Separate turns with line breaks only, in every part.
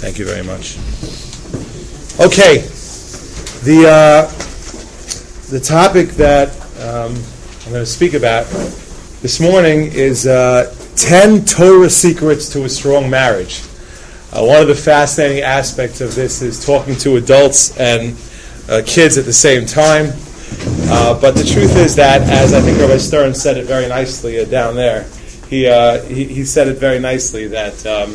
Thank you very much. Okay, the topic that I'm going to speak about this morning is 10 Torah secrets to a strong marriage. One of the fascinating aspects of this is talking to adults and kids at the same time. But the truth is that, as I think Rabbi Stern said it very nicely down there, he said it very nicely that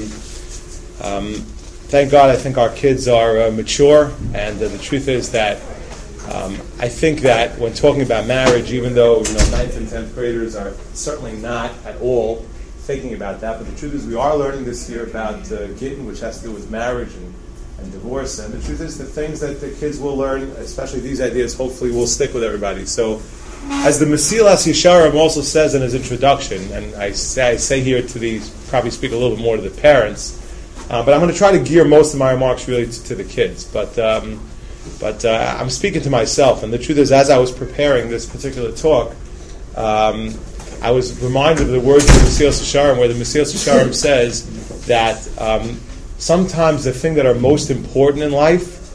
thank God I think our kids are mature, and the truth is that I think that when talking about marriage, even though 9th and 10th graders are certainly not at all thinking about that, but the truth is we are learning this year about Gittin, which has to do with marriage and divorce, and the truth is the things that the kids will learn, especially these ideas, hopefully will stick with everybody. So as the Mesilas Yesharim also says in his introduction, and I say here to these, probably speak a little bit more to the parents, but I'm going to try to gear most of my remarks really to the kids. But I'm speaking to myself, and the truth is, as I was preparing this particular talk, I was reminded of the words of the Mesilas Yesharim, where the Mesilas Yesharim says that sometimes the thing that are most important in life,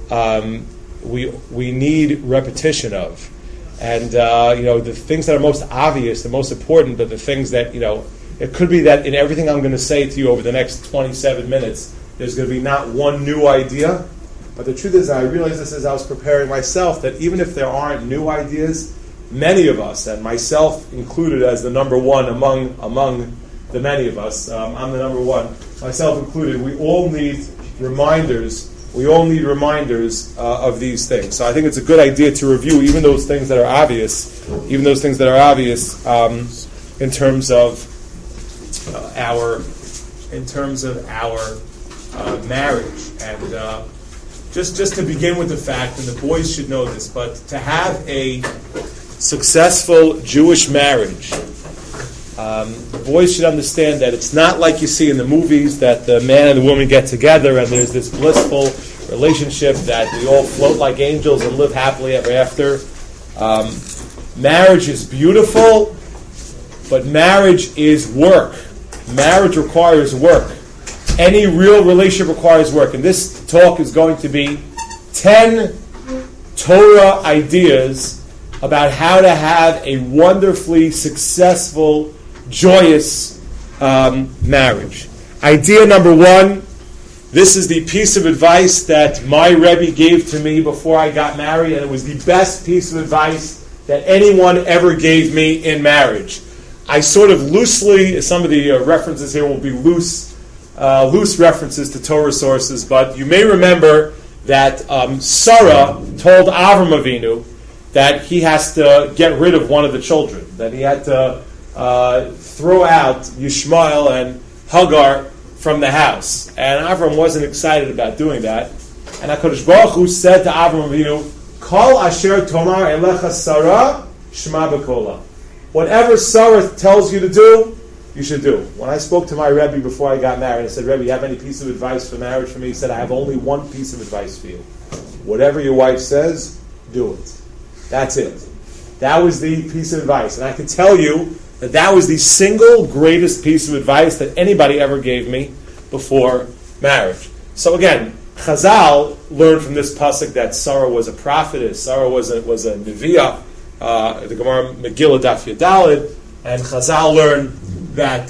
we need repetition of. And, the things that are most obvious, the most important, but the things that, it could be that in everything I'm going to say to you over the next 27 minutes, there's going to be not one new idea. But the truth is, I realized this as I was preparing myself, that even if there aren't new ideas, many of us, and myself included as the number one among the many of us, I'm the number one, myself included, we all need reminders. We all need reminders of these things. So I think it's a good idea to review even those things that are obvious, in terms of our marriage. And just to begin with the fact, and the boys should know this, but to have a successful Jewish marriage, the boys should understand that it's not like you see in the movies that the man and the woman get together and there's this blissful relationship that we all float like angels and live happily ever after. Marriage is beautiful, but marriage is work. Marriage requires work. Any real relationship requires work. And this talk is going to be 10 Torah ideas about how to have a wonderfully successful, joyous marriage. Idea number one, this is the piece of advice that my Rebbe gave to me before I got married, and it was the best piece of advice that anyone ever gave me in marriage. I sort of loosely, some of the references here will be loose references to Torah sources, but you may remember that Sarah told Avram Avinu that he has to get rid of one of the children, that he had to throw out Yishmael and Hagar from the house. And Avram wasn't excited about doing that. And HaKadosh Baruch Hu said to Avram Avinu, Kol asher tomar elecha Sarah, shema b'kola. Whatever Sarah tells you to do, you should do. When I spoke to my Rebbe before I got married, I said, Rebbe, you have any piece of advice for marriage for me? He said, I have only one piece of advice for you. Whatever your wife says, do it. That's it. That was the piece of advice. And I can tell you that was the single greatest piece of advice that anybody ever gave me before marriage. So again, Chazal learned from this pasuk that Sarah was a prophetess. Sarah was a Neviah. The Gemara Megillah Daf Yudalid. And Chazal learned that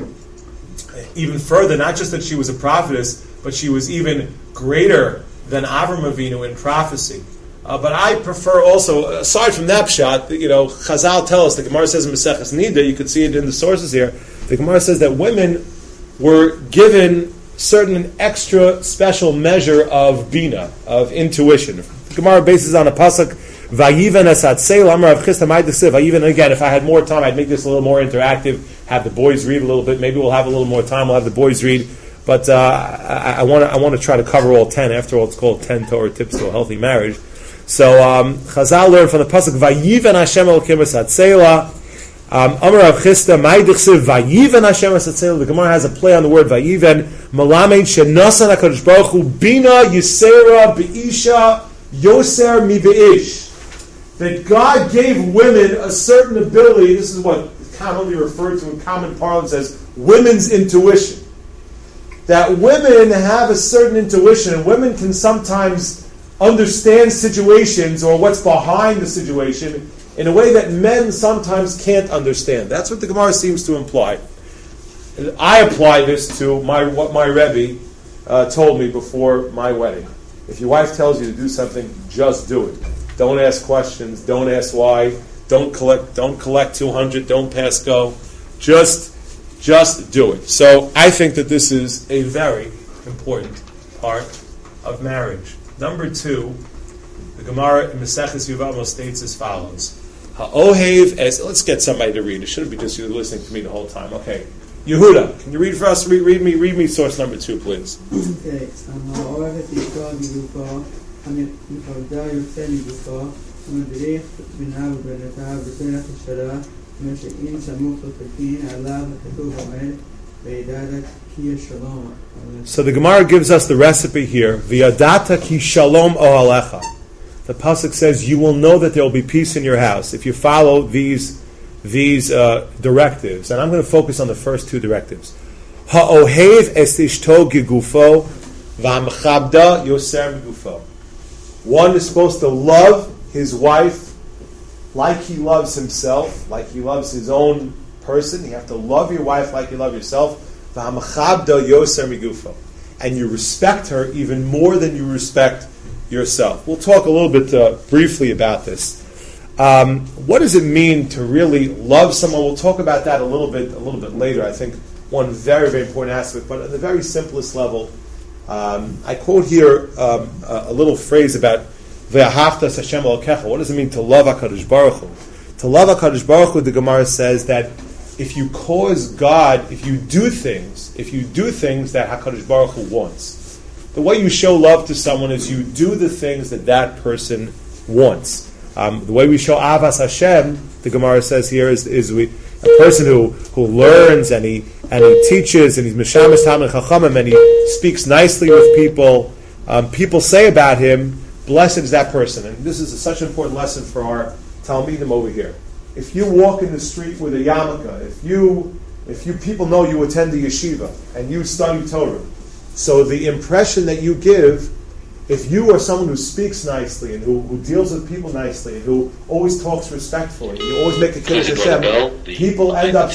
even further, not just that she was a prophetess, but she was even greater than Avram Avinu in prophecy. But I prefer also, aside from that pshat, Chazal tell us, the Gemara says in Maseches Nida, you could see it in the sources here, the Gemara says that women were given certain extra special measure of bina, of intuition. The Gemara bases on a pasuk, Vayiven asatseil amar Rav Chisda ma'idasiv. Vayiven, again, if I had more time, I'd make this a little more interactive, have the boys read a little bit. Maybe we'll have a little more time, we'll have the boys read. But I want to try to cover all 10. After all, it's called 10 Torah Tips to a Healthy Marriage. So Chazal learned from the pasuk, Vayiven Hashem Elokim asatseila. Amar Rav Chisda ma'idasiv. Vayiven Hashem asatseila. The Gemara has a play on the word Vayiven. Malamed shenasan HaKadosh Baruch Hu bina yisera be'isha yoser mi be'ish. That God gave women a certain ability. This is what is commonly referred to in common parlance as women's intuition. that women have a certain intuition, and women can sometimes understand situations or what's behind the situation in a way that men sometimes can't understand. That's what the Gemara seems to imply. I apply this to what my Rebbe told me before my wedding. If your wife tells you to do something, just do it. Don't ask questions. Don't ask why. Don't collect 200. Don't pass go. Just do it. So I think that this is a very important part of marriage. Number 2, the Gemara in Maseches Yevamos states as follows: Ha'ohev es. Let's get somebody to read. It shouldn't be just you listening to me the whole time. Okay, Yehuda, can you read for us? Read me source number 2, please.
Okay.
So the Gemara gives us the recipe here. V'yadata ki shalom ohalecha. The pasuk says, "You will know that there will be peace in your house if you follow these directives." And I'm going to focus on the first 2 directives. Ha'ohev es ishto gigufo v'amchabda yoser migufo. One is supposed to love his wife like he loves himself, like he loves his own person. You have to love your wife like you love yourself. V'hamachabda yoser migufo. And you respect her even more than you respect yourself. We'll talk a little bit briefly about this. What does it mean to really love someone? We'll talk about that a little bit later. I think one very, very important aspect, but at the very simplest level, I quote here a little phrase about Ve'ahavtas Hashem Elokecha. What does it mean to love HaKadosh Baruch Hu? To love HaKadosh Baruch Hu, the Gemara says that if you cause God, if you do things that HaKadosh Baruch Hu wants, the way you show love to someone is you do the things that person wants. The way we show Avas Hashem, the Gemara says here, is a person who learns and he teaches and he's Meshamesh Talmid Chachamim and he speaks nicely with people. People say about him, blessed is that person. And this is such an important lesson for our Talmidim over here. If you walk in the street with a yarmulke, if you people know you attend the yeshiva and you study Torah, so the impression that you give, if you are someone who speaks nicely and who deals with people nicely and who always talks respectfully, and you always make a kiddush Hashem, people end up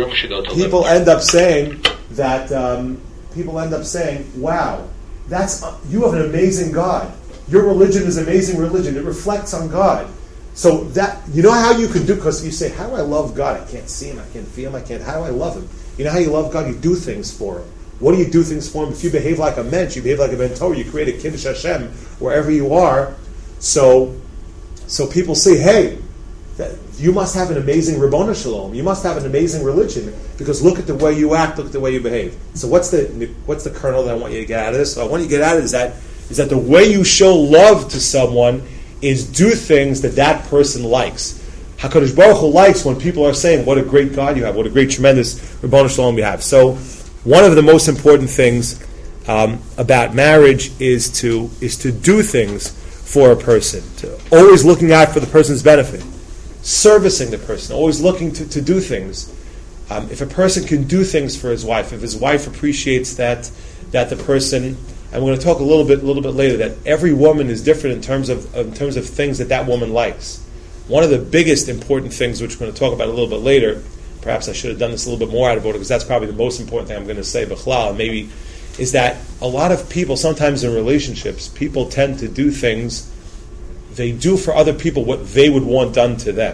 saying, "Wow, you have an amazing God. Your religion is an amazing religion. It reflects on God." So that, you know how you could do, because you say, how do I love God? I can't see Him, I can't feel Him, how do I love Him? You know how you love God? You do things for Him. What do you do things for Him? If you behave like a mensch, you behave like a ben Torah, you create a kiddush Hashem wherever you are. So people say, hey, you must have an amazing Ribbon Shalom. You must have an amazing religion, because look at the way you act, look at the way you behave. So what's the kernel that I want you to get out of this? So I want you to get out of is that the way you show love to someone is do things that person likes. HaKadosh Baruch Hu likes when people are saying, what a great God you have, what a great, tremendous Ribbon Shalom you have. So one of the most important things about marriage is to do things for a person, to always looking out for the person's benefit, servicing the person, always looking to do things. If a person can do things for his wife, if his wife appreciates that the person, and we're going to talk a little bit later, that every woman is different in terms of things that woman likes. One of the biggest important things, which we're going to talk about a little bit later, perhaps I should have done this a little bit more out of order, because that's probably the most important thing I'm going to say, B'chlal, maybe, is that a lot of people, sometimes in relationships, people tend to do things, they do for other people what they would want done to them.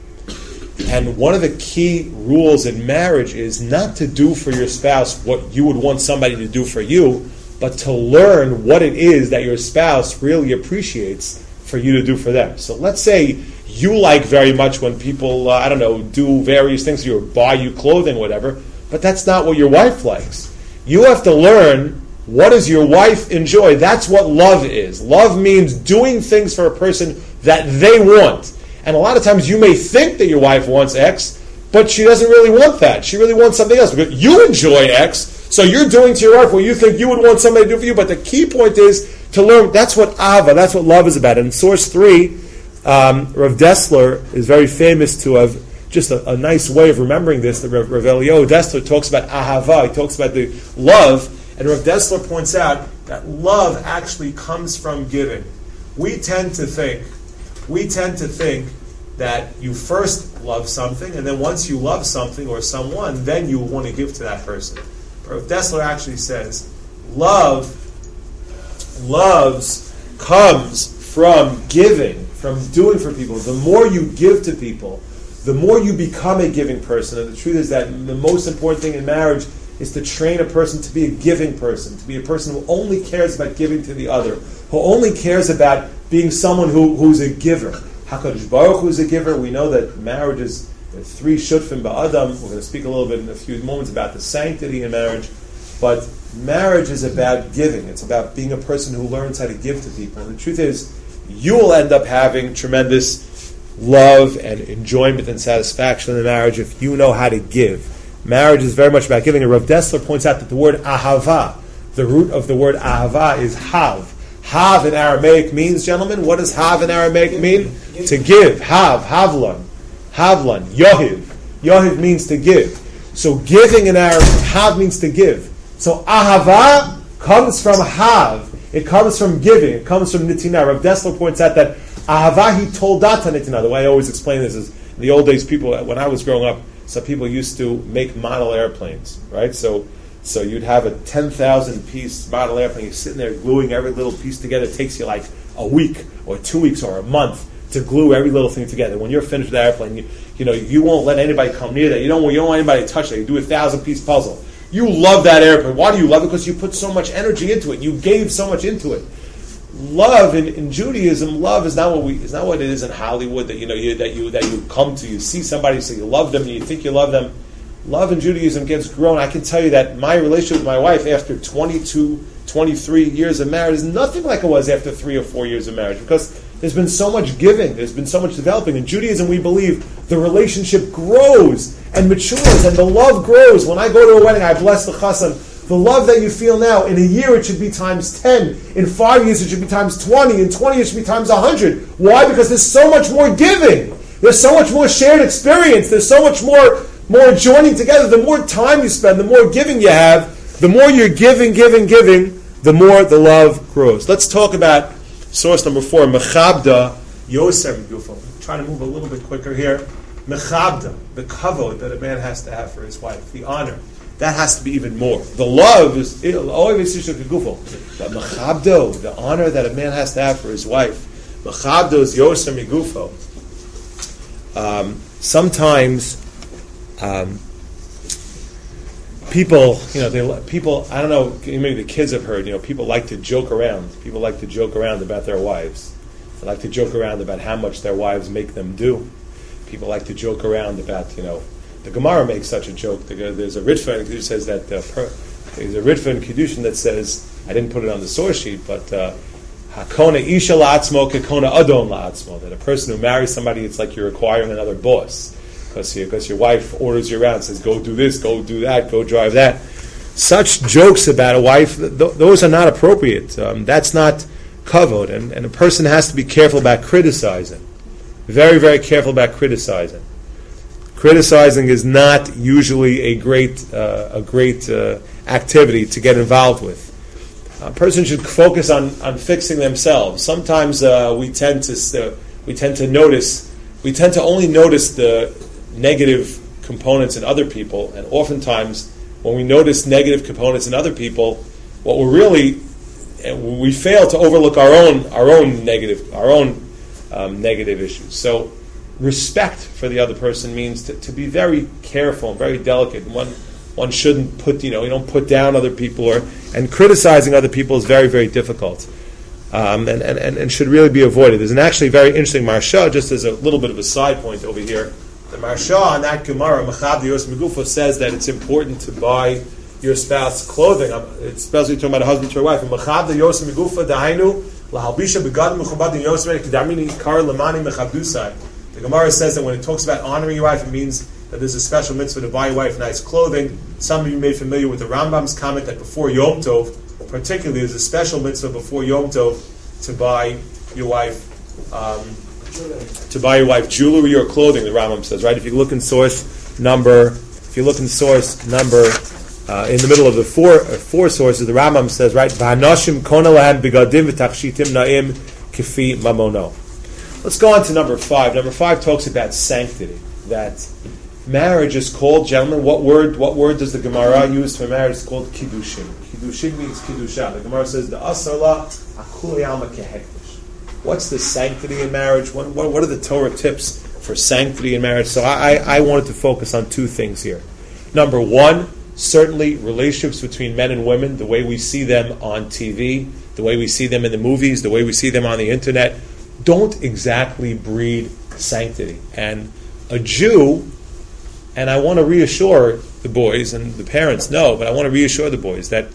And one of the key rules in marriage is not to do for your spouse what you would want somebody to do for you, but to learn what it is that your spouse really appreciates for you to do for them. So let's say you like very much when people, do various things, or buy you clothing, whatever, but that's not what your wife likes. You have to learn, what does your wife enjoy? That's what love is. Love means doing things for a person that they want. And a lot of times you may think that your wife wants X, but she doesn't really want that. She really wants something else, because you enjoy X, so you're doing to your wife what you think you would want somebody to do for you. But the key point is to learn, that's what Ava, that's what love is about. And source 3, Rav Dessler is very famous to have just a nice way of remembering this. Rav Eliyahu Dessler talks about Ahava, he talks about the love, And Rav Dessler points out that love actually comes from giving. We tend to think that you first love something, and then once you love something or someone, then you want to give to that person. But Rav Dessler actually says, love comes from giving, from doing for people. The more you give to people, the more you become a giving person. And the truth is that the most important thing in marriage is to train a person to be a giving person, to be a person who only cares about giving to the other, who only cares about being someone who's a giver. HaKadosh Baruch Hu is a giver. We know that marriage is three shutfim ba'adam. We're going to speak a little bit in a few moments about the sanctity in marriage. But marriage is about giving. It's about being a person who learns how to give to people. And the truth is, you will end up having tremendous love and enjoyment and satisfaction in the marriage if you know how to give. Marriage is very much about giving. And Rav Dessler points out that the word ahava, the root of the word ahava is hav. Hav in Aramaic means, gentlemen, what does hav in Aramaic mean? To give. Hav, havlan, yohiv. Yohiv means to give. So giving in Aramaic, hav means to give. So ahava comes from hav. It comes from giving. It comes from nitina. Rav Dessler points out that ahava hi toldata nitina. The way I always explain this is, in the old days, people, when I was growing up, some people used to make model airplanes, right? So you'd have a 10,000-piece model airplane. You're sitting there gluing every little piece together. It takes you like a week or 2 weeks or a month to glue every little thing together. When you're finished with the airplane, you won't let anybody come near that. You don't want anybody to touch that. You do a 1,000-piece puzzle. You love that airplane. Why do you love it? Because you put so much energy into it. You gave so much into it. Love in Judaism, love is not what it is in Hollywood that you come to. You see somebody, so you love them, and you think you love them. Love in Judaism gets grown. I can tell you that my relationship with my wife after 22, 23 years of marriage is nothing like it was after 3 or 4 years of marriage, because there's been so much giving, there's been so much developing. In Judaism, we believe the relationship grows and matures, and the love grows. When I go to a wedding, I bless the chassan. The love that you feel now, in a year it should be times 10. In 5 years it should be times 20. In 20 years it should be times 100. Why? Because there's so much more giving. There's so much more shared experience. There's so much more joining together. The more time you spend, the more giving you have, the more you're giving, the more the love grows. Let's talk about source number 4, Mechabda Yoser Migufo. I'm trying to move a little bit quicker here. Mechabda, the kavod that a man has to have for his wife, the honor. That has to be even more. The love is always gufo, but mechabdo, the honor that a man has to have for his wife, mechabdo is yoser migufo. Sometimes people. I don't know. Maybe the kids have heard. People like to joke around. People like to joke around about their wives. They like to joke around about how much their wives make them do. People like to joke around about The Gemara makes such a joke. There's a Ritva in Kiddushin says that there's a Ritva in Kiddushin that says, I didn't put it on the source sheet, but Hakona isha la'atzmo kekona adon la'atzmo, that a person who marries somebody, it's like you're acquiring another boss, because your wife orders you around, says go do this, go do that, go drive that. Such jokes about a wife, those are not appropriate. That's not kavod, and a person has to be careful about criticizing. Very, very careful about criticizing. Criticizing is not usually a great activity to get involved with. A person should focus on fixing themselves. Sometimes we tend to only notice the negative components in other people, and oftentimes when we notice negative components in other people, we fail to overlook our own negative issues. So respect for the other person means to be very careful and very delicate. One shouldn't put, you don't put down other people, and criticizing other people is very, very difficult, and should really be avoided. There's an actually very interesting Marsha, just as a little bit of a side point over here. The Marsha on that Gemara, Mechabda Yoser Migufo, says that it's important to buy your spouse clothing. It's especially talking about a husband to a wife. Mechabda Yoser Migufo dahainu lahalbisha begadim mechubadim yoser kedamini kar lemani mechabdusai. The Gemara says that when it talks about honoring your wife, it means that there's a special mitzvah to buy your wife nice clothing. Some of you may be familiar with the Rambam's comment that before Yom Tov, particularly, there's a special mitzvah before Yom Tov to buy your wife jewelry or clothing. The Rambam says, right? If you look in source number in the middle of the four sources, the Rambam says, right, V'hanashim kona lahem bigadim v'tachshitim na'im kifi mamono. Let's go on to number 5. Number 5 talks about sanctity. That marriage is called, gentlemen, what word does the Gemara use for marriage? It's called kiddushin. Kiddushin means kiddusha. The Gemara says, the asarla akuli alma kehektish. What's the sanctity in marriage? What are the Torah tips for sanctity in marriage? So I wanted to focus on 2 things here. Number 1, certainly relationships between men and women, the way we see them on TV, the way we see them in the movies, the way we see them on the internet, don't exactly breed sanctity. And a Jew, and I want to reassure the boys, and the parents know, but I want to reassure the boys that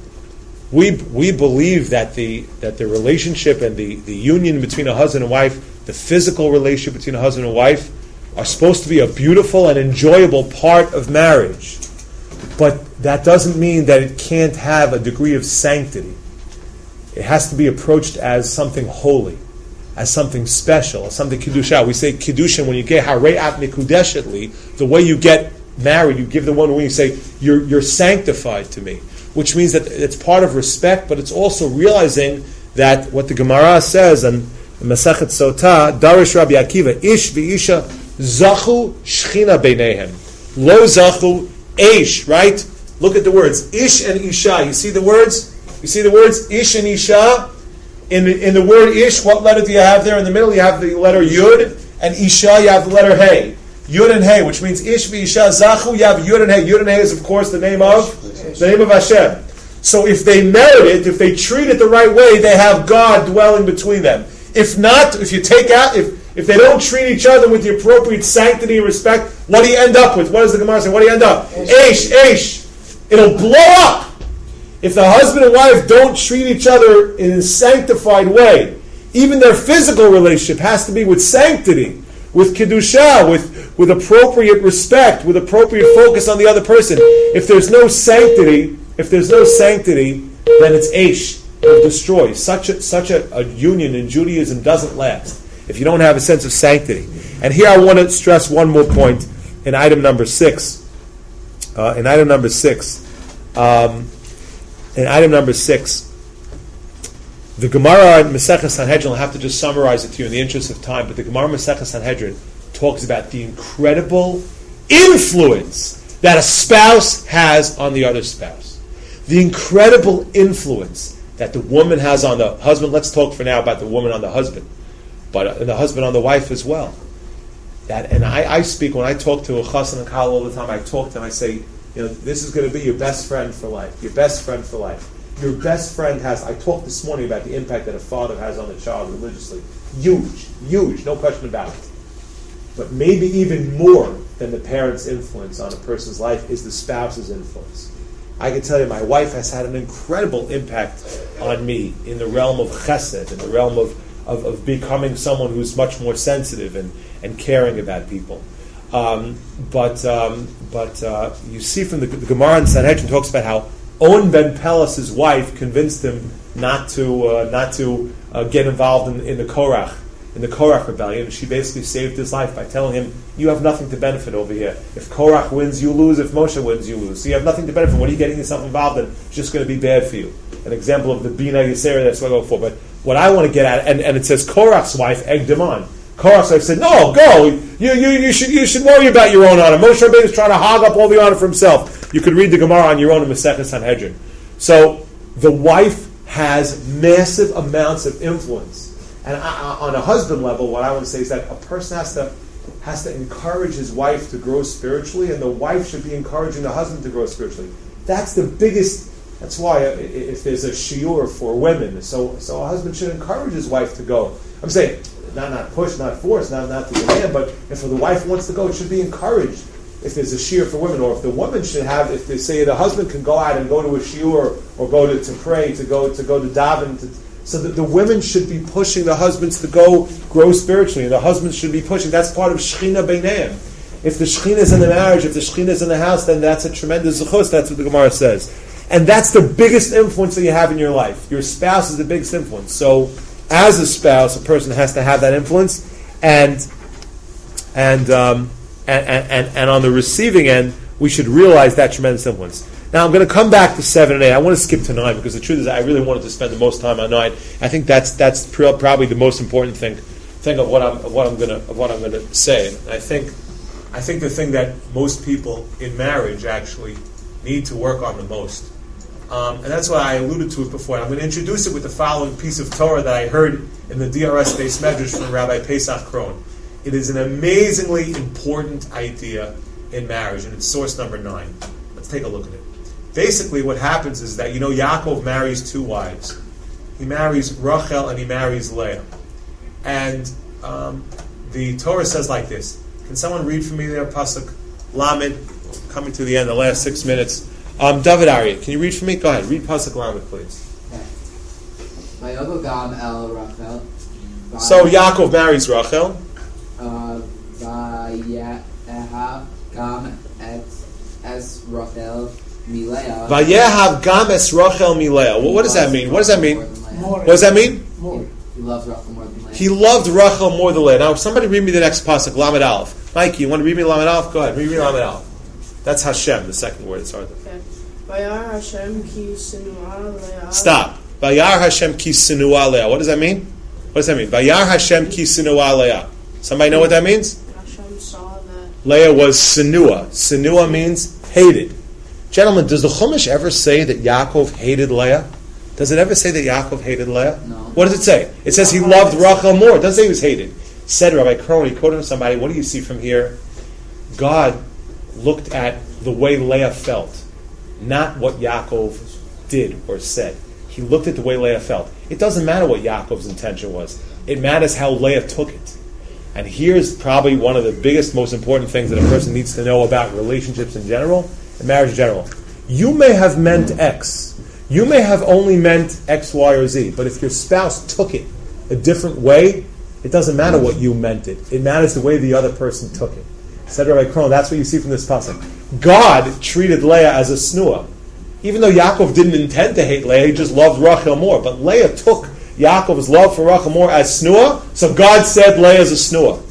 we believe that the relationship and the union between a husband and wife, the physical relationship between a husband and wife, are supposed to be a beautiful and enjoyable part of marriage. But that doesn't mean that it can't have a degree of sanctity. It has to be approached as something holy, as something special, as something kiddusha. We say kiddushin when you get hare'at mikudeshetli, the way you get married, you give the one ring, you say, you're sanctified to me, which means that it's part of respect, but it's also realizing that what the Gemara says in Masechet Sotah, Darish Rabbi Akiva, Ish v'isha zachu shchina beinehem. Lo zachu eish, right? Look at the words, Ish and Isha. You see the words? You see the words, Ish and Isha? In the word Ish, what letter do you have there? In the middle you have the letter Yud, and Isha you have the letter Hey. Yud and Hey, which means Ish v'Isha zachu, you have Yud and Hey. Yud and Hey is of course the name of Hashem. So if they merit it, if they treat it the right way, they have God dwelling between them. If not, if you take out, if they don't treat each other with the appropriate sanctity and respect, what do you end up with? What does the Gemara say? What do you end up? Eish. It'll blow up. If the husband and wife don't treat each other in a sanctified way, even their physical relationship has to be with sanctity, with kedusha, with appropriate respect, with appropriate focus on the other person. If there's no sanctity, then it's eish. It'll destroy. Such a union in Judaism doesn't last if you don't have a sense of sanctity. And here I want to stress one more point in item number 6. In item number 6, the Gemara in Masechet Sanhedrin, I'll have to just summarize it to you in the interest of time, but the Gemara in Masechet Sanhedrin talks about the incredible influence that a spouse has on the other spouse. The incredible influence that the woman has on the husband. Let's talk for now about the woman on the husband, but the husband on the wife as well. And I speak, when I talk to a chassan and kal all the time, I talk to them, I say, this is going to be your best friend for life. Your best friend for life. Your best friend I talked this morning about the impact that a father has on the child religiously. Huge, no question about it. But maybe even more than the parent's influence on a person's life is the spouse's influence. I can tell you, my wife has had an incredible impact on me in the realm of chesed, in the realm of becoming someone who's much more sensitive and caring about people. But you see from the Gemara in Sanhedrin talks about how Owen ben Pelas's wife convinced him not to get involved in the Korach rebellion. And she basically saved his life by telling him, "You have nothing to benefit over here. If Korach wins, you lose. If Moshe wins, you lose. So you have nothing to benefit. What are you getting yourself involved in? It's just going to be bad for you." An example of the Bina Yisera, that's what I go for. But what I want to get at, and it says Korach's wife egged him on. Korach's wife said, "No, go. You should worry about your own honor. Moshe Rabbeinu is trying to hog up all the honor for himself." You could read the Gemara on your own in Masechet Sanhedrin. So the wife has massive amounts of influence. And on a husband level, what I want to say is that a person has to encourage his wife to grow spiritually, and the wife should be encouraging the husband to grow spiritually. That's the biggest. That's why if there's a shiur for women, so a husband should encourage his wife to go. I'm saying not push, not force, not to demand, but if the wife wants to go, it should be encouraged. If there's a shiur for women, or if the woman should have, if they say the husband can go out and go to a shiur or go to pray, to go to daven, so that the women should be pushing the husbands to go grow spiritually, and the husbands should be pushing. That's part of Shechina Beineim. If the Shechina is in the marriage, if the Shechina is in the house, then that's a tremendous zechus. That's what the Gemara says. And that's the biggest influence that you have in your life. Your spouse is the biggest influence. So, as a spouse, a person has to have that influence, and on the receiving end, we should realize that tremendous influence. Now I'm going to come back to 7 and 8. I want to skip to 9 because the truth is I really wanted to spend the most time on 9. I think that's probably the most important thing of what I'm going to say. And I think the thing that most people in marriage actually need to work on the most. And that's why I alluded to it before. I'm going to introduce it with the following piece of Torah that I heard in the DRS Beis Medrash from Rabbi Pesach Krohn. It is an amazingly important idea in marriage, and it's source number 9. Let's take a look at it. Basically, what happens is that, Yaakov marries 2 wives. He marries Rachel and he marries Leah. And the Torah says like this. Can someone read for me there, Pasuk Lamed, coming to the end, the last 6 minutes. David Aryeh, can you read for me? Go ahead, read Pasuk Lamed, please. So Yaakov marries Rachel. Vayehav gam es Rachel milea. What does that mean? What does that mean? What does that mean?
More. He loves Rachel more than Leah.
He loved Rachel more than Leah. Now, somebody read me the next pasuk, Lamed Aleph. Mikey, you want to read me Lamed Aleph? Go ahead, read me Lamed Aleph. That's Hashem, the second word. It's hard.
Okay. Vayar Hashem ki sinua Leah.
Stop. Vayar Hashem ki sinua Leah. What does that mean? What does that mean? Vayar Hashem ki sinua Leah. Somebody know what that means?
Hashem saw that
Leah was sinua. Sinua means hated. Gentlemen, does the Chumash ever say that Yaakov hated Leah? Does it ever say that Yaakov hated Leah?
No.
What does it say? It says he loved Rachel more. It doesn't say he was hated. Said Rabbi Krohn, he quoted somebody, what do you see from here? God looked at the way Leah felt, not what Yaakov did or said. He looked at the way Leah felt. It doesn't matter what Yaakov's intention was. It matters how Leah took it. And here's probably one of the biggest, most important things that a person needs to know about relationships in general, and marriage in general. You may have meant X. You may have only meant X, Y, or Z. But if your spouse took it a different way, it doesn't matter what you meant it. It matters the way the other person took it. Said Rabbi Krohn, that's what you see from this passage. God treated Leah as a snua. Even though Yaakov didn't intend to hate Leah, he just loved Rachel more. But Leah took Yaakov's love for Rachel more as snua, so God said Leah is a snua.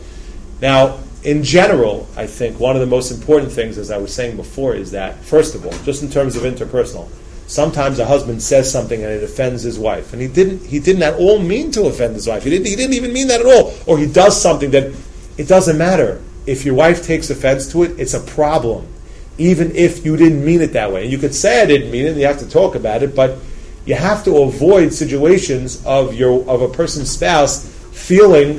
Now, in general, I think one of the most important things, as I was saying before, is that, first of all, just in terms of interpersonal, sometimes a husband says something and it offends his wife. And he didn't at all mean to offend his wife. He didn't even mean that at all. Or he does something that, it doesn't matter. If your wife takes offense to it, it's a problem. Even if you didn't mean it that way. And you could say I didn't mean it, and you have to talk about it, but you have to avoid situations of a person's spouse feeling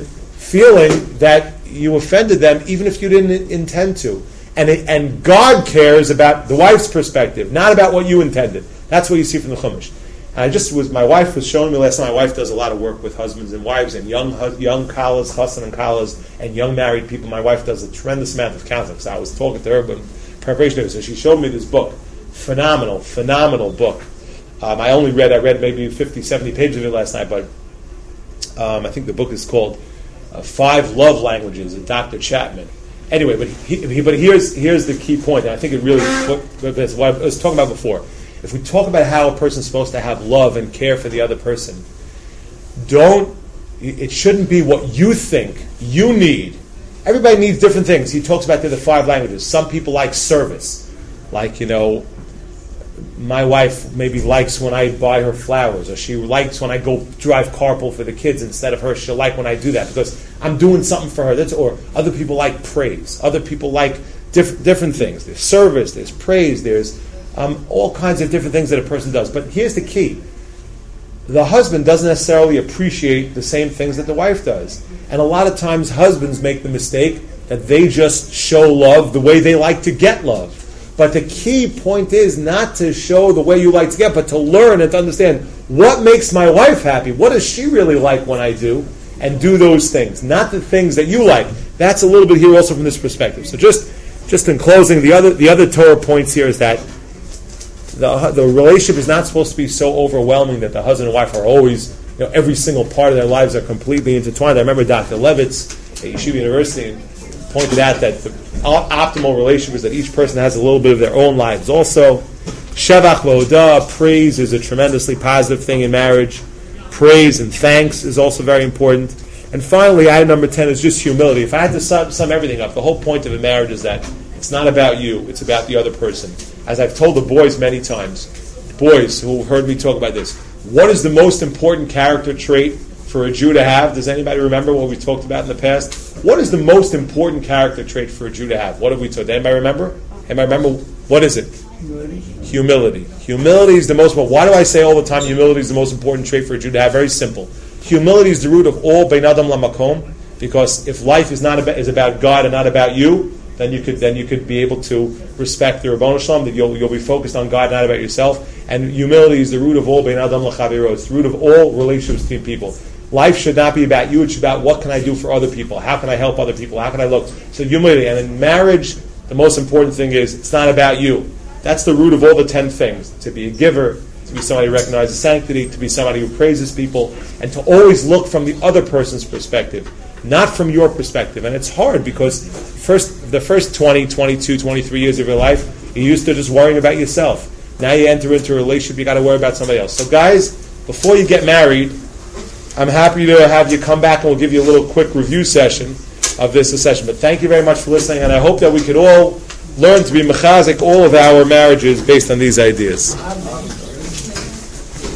that you offended them, even if you didn't intend to. And God cares about the wife's perspective, not about what you intended. That's what you see from the Chumash. And my wife was showing me last night. My wife does a lot of work with husbands and wives and young kalas, chassan and kalas, and young married people. My wife does a tremendous amount of counseling. So I was talking to her, but preparation of it. So she showed me this book. Phenomenal book. I read maybe 50, 70 pages of it last night, but I think the book is called 5 Love Languages of Dr. Chapman. Anyway, but here's the key point, and I think it really that's what I was talking about before. If we talk about how a person's supposed to have love and care for the other person, it shouldn't be what you think you need. Everybody needs different things. He talks about the 5 languages. Some people like service. Like, my wife maybe likes when I buy her flowers, or she likes when I go drive carpool for the kids instead of her. She'll like when I do that because I'm doing something for her. Or other people like praise. Other people like different things. There's service, there's praise, there's all kinds of different things that a person does. But here's the key. The husband doesn't necessarily appreciate the same things that the wife does. And a lot of times husbands make the mistake that they just show love the way they like to get love. But the key point is not to show the way you like to get, but to learn and to understand what makes my wife happy. What does she really like when I do? And do those things, not the things that you like. That's a little bit here also from this perspective. So just in closing, the other Torah points here is that the relationship is not supposed to be so overwhelming that the husband and wife are always, every single part of their lives are completely intertwined. I remember Dr. Levitz at Yeshiva University pointed out that the optimal relationship is that each person has a little bit of their own lives. Also, Shevach V'Odah, praise is a tremendously positive thing in marriage. Praise and thanks is also very important. And finally, item number 10 is just humility. If I had to sum everything up, the whole point of a marriage is that it's It's not about you. It's about the other person. As I've told the boys many times, boys who heard me talk about this, what is the most important character trait for a Jew to have? Does anybody remember what we talked about in the past? What is the most important character trait for a Jew to have? What have we talked? Anybody remember? Anybody remember? What is it? Humility. Humility is the most. Why do I say all the time humility is the most important trait for a Jew to have? Very simple. Humility is the root of all Bein Adam Lamakom, because if life is about God and not about you, then you could be able to respect the Ribbono Shel Olam, that you'll be focused on God, not about yourself. And humility is the root of all Bein Adam L'Chaviro. It's the root of all relationships between people. Life should not be about you. It's about what can I do for other people? How can I help other people? How can I look? So humility. And in marriage, the most important thing is it's not about you. That's the root of all the 10 things. To be a giver, to be somebody who recognizes sanctity, to be somebody who praises people, and to always look from the other person's perspective, not from your perspective. And it's hard because the first 20, 22, 23 years of your life, you're used to just worrying about yourself. Now you enter into a relationship, you got to worry about somebody else. So guys, before you get married, I'm happy to have you come back and we'll give you a little quick review session of this session. But thank you very much for listening, and I hope that we could all learn to be mechazik all of our marriages based on these ideas.